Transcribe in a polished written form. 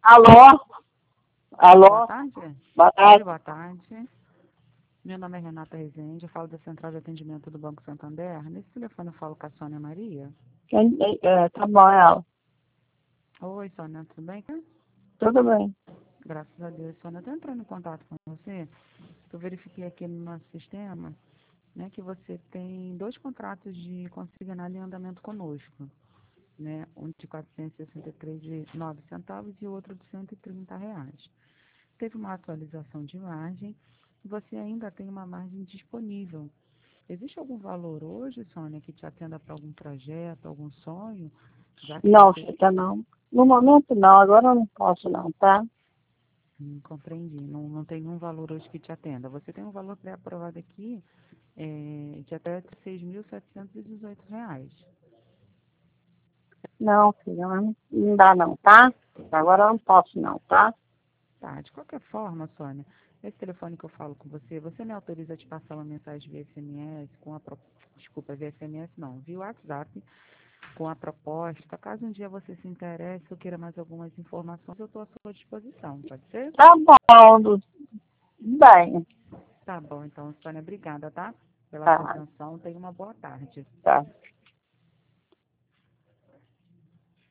Alô? Boa Alô? tarde. Boa Oi, tarde. boa tarde. Meu nome é Renata Rezende, eu falo da Central de Atendimento do Banco Santander. Nesse telefone eu falo com a Sônia Maria. Tá bom, ela. Oi, Sônia, tudo bem? Tudo bem. Graças a Deus, Sônia. Estou entrando em contato com você. Eu verifiquei aqui no nosso sistema, né, que você tem 2 contratos de consignado em andamento conosco, né? Um de 463,09 centavos e o outro de R$ 130. Teve uma atualização de margem e você ainda tem uma margem disponível. Existe algum valor hoje, Sônia, que te atenda para algum projeto, algum sonho? Já que Não, você Chita, não. No momento não, agora eu não posso não, tá? compreendi, não tem nenhum valor hoje que te atenda. Você tem um valor pré-aprovado aqui de até R$ 6.718. Não, filha, não dá não, tá? Agora eu não posso não, tá? Tá, de qualquer forma, Sônia, esse telefone que eu falo com você, você me autoriza a te passar uma mensagem via SMS desculpa, via SMS não, via WhatsApp, com a proposta. Caso um dia você se interesse ou queira mais algumas informações, eu estou à sua disposição, pode ser? Tá bom, bem, Tá bom, então, Sônia, obrigada, tá? Pela sua tá, atenção. Tenha uma boa tarde. tá.